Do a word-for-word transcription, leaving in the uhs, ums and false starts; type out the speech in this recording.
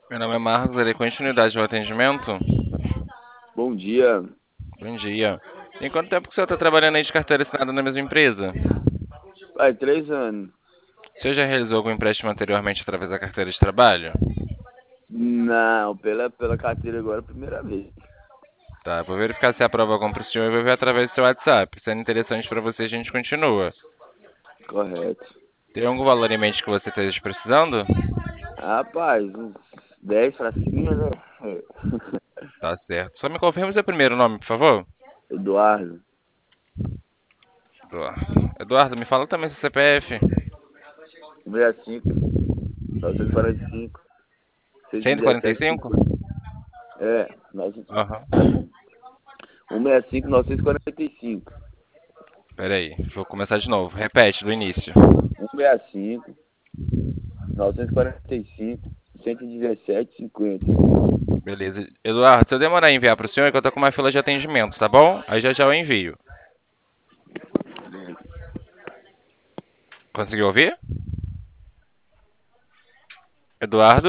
Meu nome é Marcos, darei continuidade ao atendimento. Bom dia. Bom dia. Em quanto tempo que o senhor está trabalhando aí de carteira assinada na mesma empresa? Faz três anos. O senhor já realizou algum empréstimo anteriormente através da carteira de trabalho? Não, pela, pela carteira agora é a primeira vez. Tá, vou verificar se a prova algum para o senhor e vou ver através do seu WhatsApp. Sendo interessante para você, a gente continua. Correto. Tem algum valor em mente que você esteja precisando? Rapaz, uns dez pra cima, né? Tá certo. Só me confirme seu primeiro nome, por favor. Eduardo, Eduardo. Eduardo, me fala também seu C P F. sessenta e cinco, novecentos e quarenta e cinco, cento e dezessete, cento e quarenta e cinco? cinquenta. É, Aham. cento e sessenta e cinco, novecentos e quarenta e cinco. Pera aí, vou começar de novo. Repete, do início. cento e sessenta e cinco, novecentos e quarenta e cinco, cento e dezessete, cinquenta. Beleza. Eduardo, se eu demorar a enviar para o senhor, é que eu tô com uma fila de atendimento, tá bom? Aí já já eu envio. Conseguiu ouvir? Eduardo?